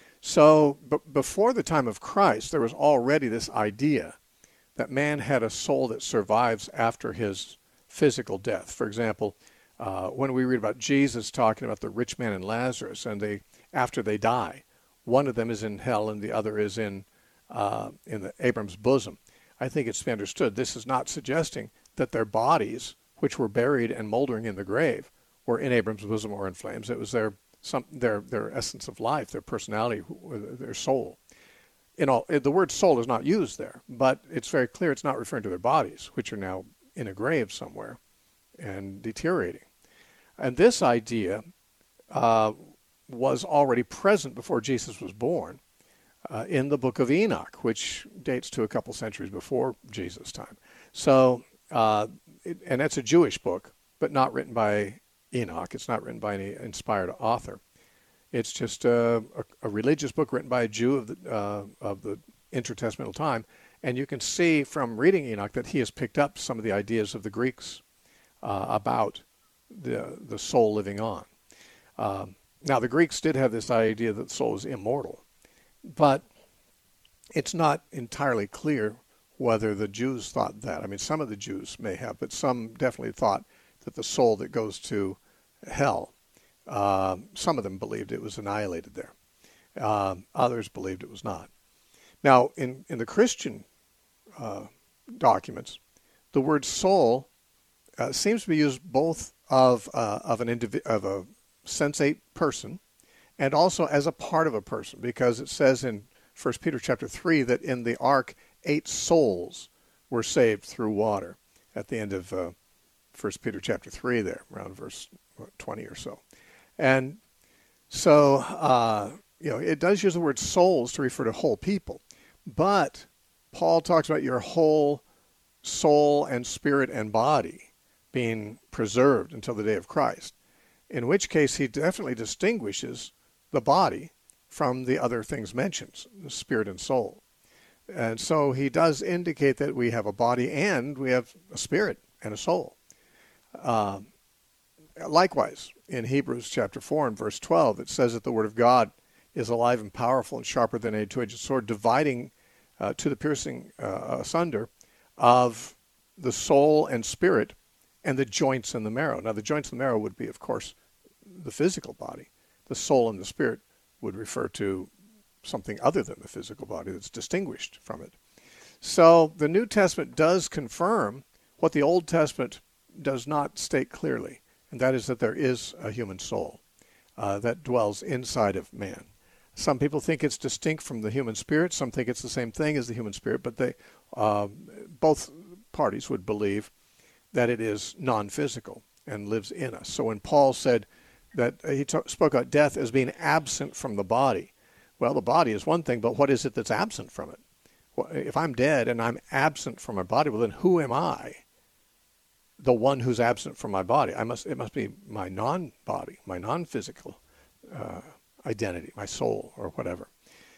So b- before the time of Christ, there was already this idea that man had a soul that survives after his physical death. For example, uh, when we read about Jesus talking about the rich man and Lazarus, and they, after they die, one of them is in hell and the other is in uh, in the Abraham's bosom. I think it's to be understood this is not suggesting that their bodies, which were buried and moldering in the grave, were in Abraham's bosom or in flames. It was their some their their essence of life, their personality, their soul. In all, the word soul is not used there, but it's very clear it's not referring to their bodies, which are now in a grave somewhere and deteriorating. And this idea uh, was already present before Jesus was born uh, in the book of Enoch, which dates to a couple centuries before Jesus' time. So, uh, it, and that's a Jewish book, but not written by Enoch. It's not written by any inspired author. It's just a, a, a religious book written by a Jew of the, uh, of the intertestamental time. And you can see from reading Enoch that he has picked up some of the ideas of the Greeks uh, about the, the soul living on. Um, now, the Greeks did have this idea that the soul is immortal, but it's not entirely clear whether the Jews thought that. I mean, some of the Jews may have, but some definitely thought that the soul that goes to hell, Uh, some of them believed it was annihilated there. Uh, others believed it was not. Now, in, in the Christian uh, documents, the word soul uh, seems to be used both of uh, of an indivi- of a sensate person and also as a part of a person, because it says in First Peter chapter three that in the ark eight souls were saved through water at the end of uh, First Peter chapter three there, around verse twenty or so. And so, uh, you know, it does use the word souls to refer to whole people. But Paul talks about your whole soul and spirit and body being preserved until the day of Christ, in which case he definitely distinguishes the body from the other things mentioned, the spirit and soul. And so he does indicate that we have a body and we have a spirit and a soul. Uh, likewise, in Hebrews chapter four and verse twelve, it says that the word of God is alive and powerful and sharper than a two-edged sword, dividing uh, to the piercing uh, asunder of the soul and spirit and the joints and the marrow. Now, the joints and the marrow would be, of course, the physical body. The soul and the spirit would refer to something other than the physical body that's distinguished from it. So the New Testament does confirm what the Old Testament does not state clearly, and that is that there is a human soul uh, that dwells inside of man. Some people think it's distinct from the human spirit. Some think it's the same thing as the human spirit, but they, uh, both parties would believe that it is non-physical and lives in us. So when Paul said that he t- spoke about death as being absent from the body, well, the body is one thing, but what is it that's absent from it? Well, if I'm dead and I'm absent from my body, well, then who am I? The one who's absent from my body. I must. It must be my non-body, my non-physical uh, identity, my soul, or whatever.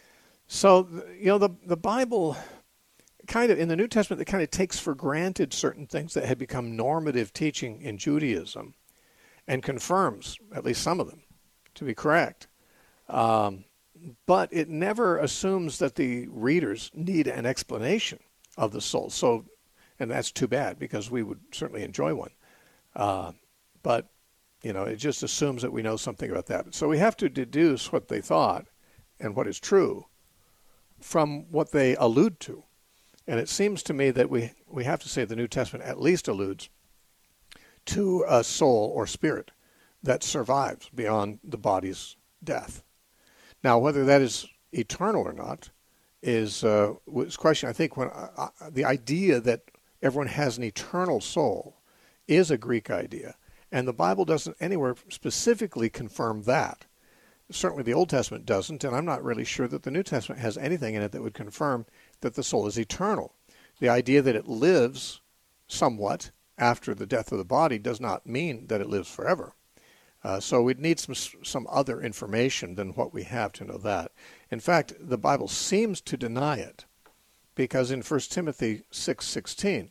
So, you know, the the Bible kind of, in the New Testament, it kind of takes for granted certain things that had become normative teaching in Judaism and confirms, at least some of them, to be correct. Um, but it never assumes that the readers need an explanation of the soul. So, and that's too bad, because we would certainly enjoy one. Uh, but, you know, it just assumes that we know something about that. So we have to deduce what they thought and what is true from what they allude to. And it seems to me that we, we have to say the New Testament at least alludes to a soul or spirit that survives beyond the body's death. Now, whether that is eternal or not is uh, was a question. I think when uh, the idea that everyone has an eternal soul is a Greek idea, and the Bible doesn't anywhere specifically confirm that. Certainly the Old Testament doesn't, and I'm not really sure that the New Testament has anything in it that would confirm that the soul is eternal. The idea that it lives somewhat after the death of the body does not mean that it lives forever. Uh, so we'd need some some other information than what we have to know that. In fact, the Bible seems to deny it, because in First Timothy six sixteen,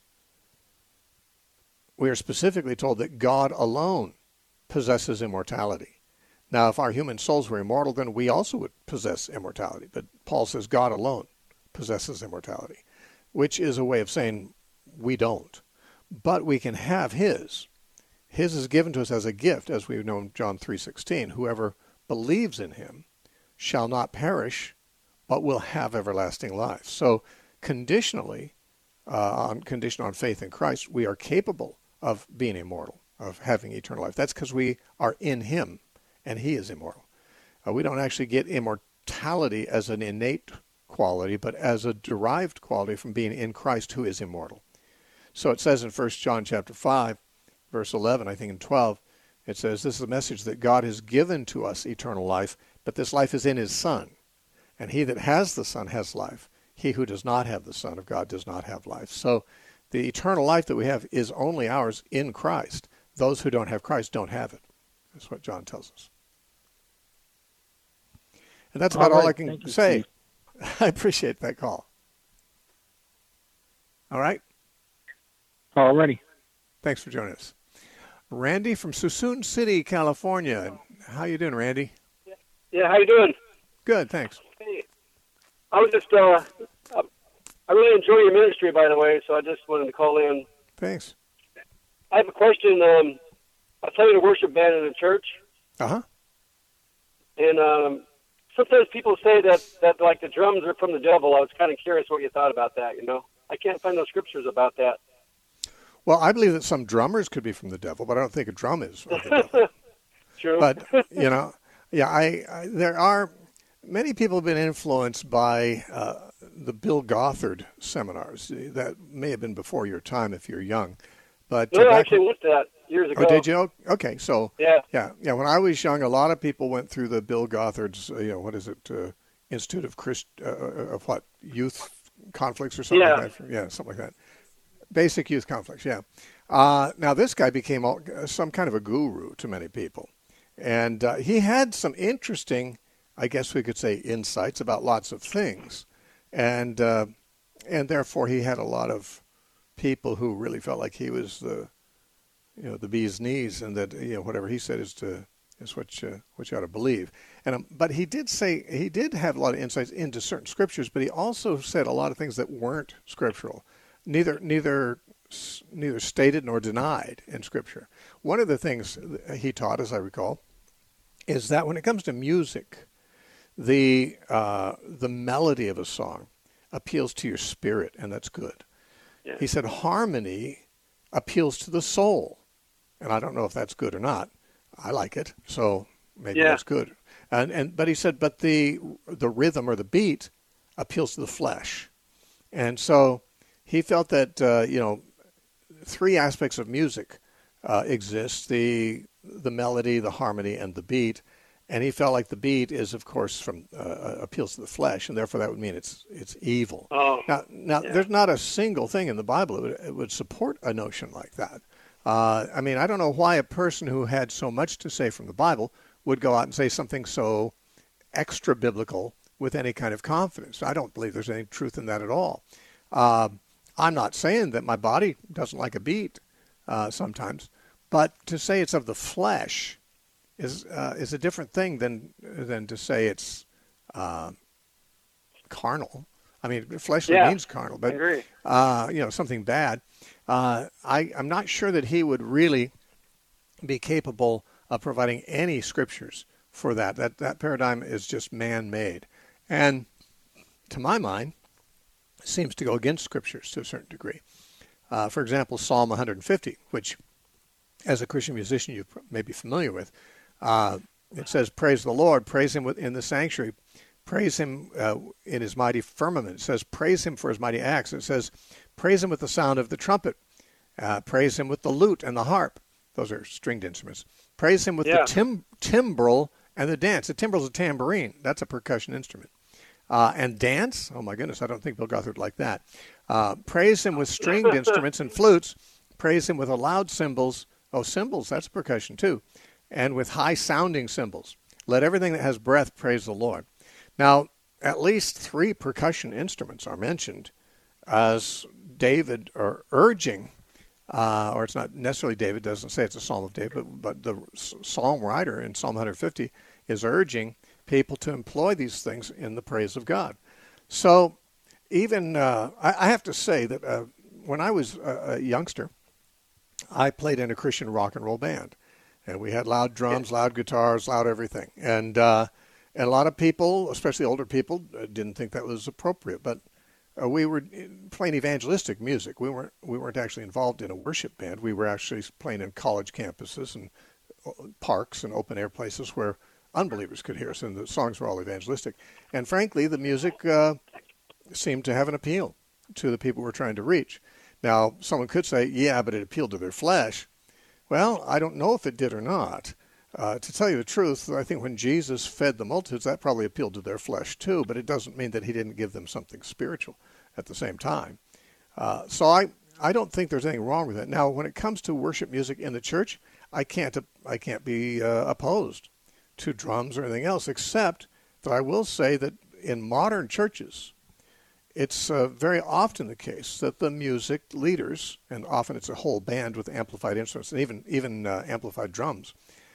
we are specifically told that God alone possesses immortality. Now, if our human souls were immortal, then we also would possess immortality. But Paul says God alone possesses immortality, which is a way of saying we don't. But we can have his. His is given to us as a gift, as we know in John three sixteen. Whoever believes in him shall not perish, but will have everlasting life. So conditionally, uh, on condition on faith in Christ, we are capable of being immortal, of having eternal life. That's because we are in him, and he is immortal. Uh, we don't actually get immortality as an innate quality, but as a derived quality from being in Christ, who is immortal. So it says in First John chapter five, verse eleven, I think in twelve, it says, this is a message that God has given to us eternal life, but this life is in his Son. And he that has the Son has life. He who does not have the Son of God does not have life. So the eternal life that we have is only ours in Christ. Those who don't have Christ don't have it. That's what John tells us. And that's about all, right. all I can you, say. Steve. I appreciate that call. All right? All righty. Thanks for joining us. Randy from Suisun City, California. How you doing, Randy? Yeah, how you doing? Good, thanks. Hey, I was just, uh, I really enjoy your ministry, by the way, so I just wanted to call in. Thanks. I have a question. Um, I play in a worship band in a church. Uh-huh. And um, sometimes people say that, that, like, the drums are from the devil. I was kind of curious what you thought about that, you know? I can't find no scriptures about that. Well, I believe that some drummers could be from the devil, but I don't think a drum is from the devil. True. But, you know, yeah, I, I there are many people have been influenced by uh, the Bill Gothard seminars. That may have been before your time if you're young. But no, uh, I actually went to that years ago. Oh, did you? Okay, so yeah, yeah, yeah. When I was young, a lot of people went through the Bill Gothard's, uh, you know, what is it, uh, Institute of Christ uh, of what Youth Conflicts or something yeah. like that. Yeah, something like that. Basic youth conflicts, yeah. Uh, now, this guy became all, uh, some kind of a guru to many people. And uh, he had some interesting, I guess we could say, insights about lots of things. And uh, and therefore, he had a lot of people who really felt like he was the, you know, the bee's knees, and that, you know, whatever he said is to is what you, what you ought to believe. And um, but he did say, he did have a lot of insights into certain scriptures, but he also said a lot of things that weren't scriptural. Neither neither neither stated nor denied in Scripture. One of the things he taught, as I recall, is that when it comes to music, the uh, the melody of a song appeals to your spirit, and that's good. Yeah. He said harmony appeals to the soul, and I don't know if that's good or not. I like it, so maybe yeah. that's good. And and but he said, but the the rhythm or the beat appeals to the flesh, and so he felt that, uh, you know, three aspects of music uh, exist, the the melody, the harmony, and the beat. And he felt like the beat is, of course, from uh, appeals to the flesh, and therefore that would mean it's it's evil. Oh, now, now yeah. There's not a single thing in the Bible that would, it would support a notion like that. Uh, I mean, I don't know why a person who had so much to say from the Bible would go out and say something so extra-biblical with any kind of confidence. I don't believe there's any truth in that at all. Uh, I'm not saying that my body doesn't like a beat uh, sometimes, but to say it's of the flesh is uh, is a different thing than than to say it's uh, carnal. I mean, fleshly Yeah, means carnal, but I agree. uh, you know, something bad. Uh, I, I'm not sure that he would really be capable of providing any scriptures for that. That that paradigm is just man-made, and to my mind, seems to go against scriptures to a certain degree. Uh, for example, Psalm one fifty, which, as a Christian musician, you may be familiar with. Uh, it says, "Praise the Lord, praise Him in the sanctuary, praise Him uh, in His mighty firmament." It says, "Praise Him for His mighty acts." It says, "Praise Him with the sound of the trumpet, uh, praise Him with the lute and the harp." Those are stringed instruments. Praise Him with Yeah. the tim- timbrel and the dance. The timbrel's a tambourine. That's a percussion instrument. Uh, and dance? Oh, my goodness, I don't think Bill Gothard would like that. Uh, praise Him with stringed instruments and flutes. Praise Him with the loud cymbals. Oh, cymbals, that's percussion too. And with high-sounding cymbals. Let everything that has breath praise the Lord. Now, at least three percussion instruments are mentioned as David are urging, uh, or it's not necessarily David, doesn't say it's a Psalm of David, but, but the psalm writer in Psalm one fifty is urging people to employ these things in the praise of God. So even, uh, I, I have to say that uh, when I was a, a youngster, I played in a Christian rock and roll band. And we had loud drums, loud guitars, loud everything. And uh, and a lot of people, especially older people, uh, didn't think that was appropriate. But uh, we were playing evangelistic music. We weren't we weren't actually involved in a worship band. We were actually playing in college campuses and parks and open air places where unbelievers could hear us, and the songs were all evangelistic. And frankly, the music uh, seemed to have an appeal to the people we're trying to reach. Now, someone could say, yeah, but it appealed to their flesh. Well, I don't know if it did or not. Uh, to tell you the truth, I think when Jesus fed the multitudes, that probably appealed to their flesh too, but it doesn't mean that he didn't give them something spiritual at the same time. Uh, so I, I don't think there's anything wrong with that. Now, when it comes to worship music in the church, I can't, I can't be uh, opposed to drums or anything else, except that I will say that in modern churches, it's uh, very often the case that the music leaders, and often it's a whole band with amplified instruments and even even uh, amplified drums,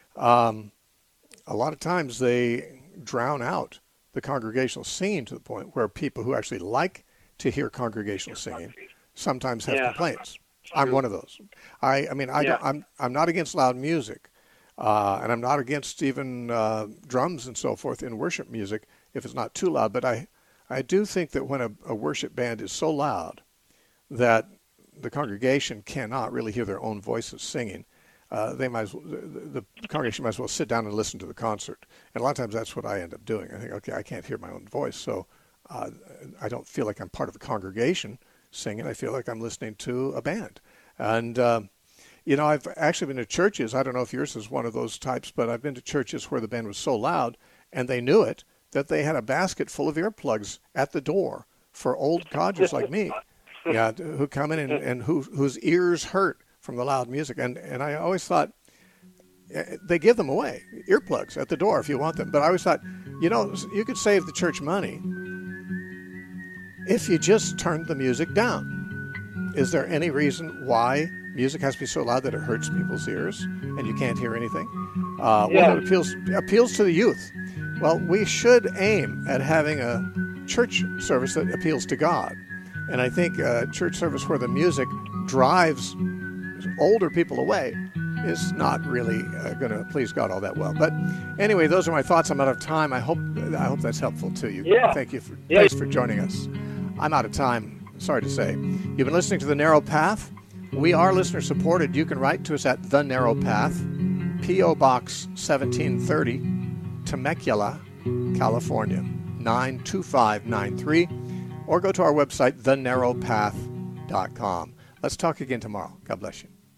um, a lot of times they drown out the congregational singing to the point where people who actually like to hear congregational singing sometimes have Yeah. complaints. I'm one of those. I, I mean, I Yeah. don't, I'm I'm not against loud music, uh, and I'm not against even uh, drums and so forth in worship music if it's not too loud. But I, I do think that when a, a worship band is so loud that the congregation cannot really hear their own voices singing, uh, they might as well, the, the congregation might as well sit down and listen to the concert. And a lot of times that's what I end up doing. I think, okay, I can't hear my own voice, so uh, I don't feel like I'm part of the congregation singing. I feel like I'm listening to a band. And, uh, you know, I've actually been to churches. I don't know if yours is one of those types, but I've been to churches where the band was so loud, and they knew it, that they had a basket full of earplugs at the door for old codgers like me, yeah, who come in and, and who, whose ears hurt from the loud music. And, and I always thought, they give them away, earplugs at the door if you want them. But I always thought, you know, you could save the church money if you just turned the music down. Is there any reason why music has to be so loud that it hurts people's ears and you can't hear anything? Uh, Yeah. Well, it appeals, appeals to the youth. Well, we should aim at having a church service that appeals to God. And I think a church service where the music drives older people away is not really uh, going to please God all that well. But anyway, those are my thoughts. I'm out of time. I hope I hope that's helpful to you. Yeah. Thank you. For, Yeah. Thanks for joining us. I'm out of time. Sorry to say. You've been listening to The Narrow Path. We are listener supported. You can write to us at The Narrow Path, P O Box seventeen thirty, Temecula, California, nine two five nine three, or go to our website, the narrow path dot com. Let's talk again tomorrow. God bless you.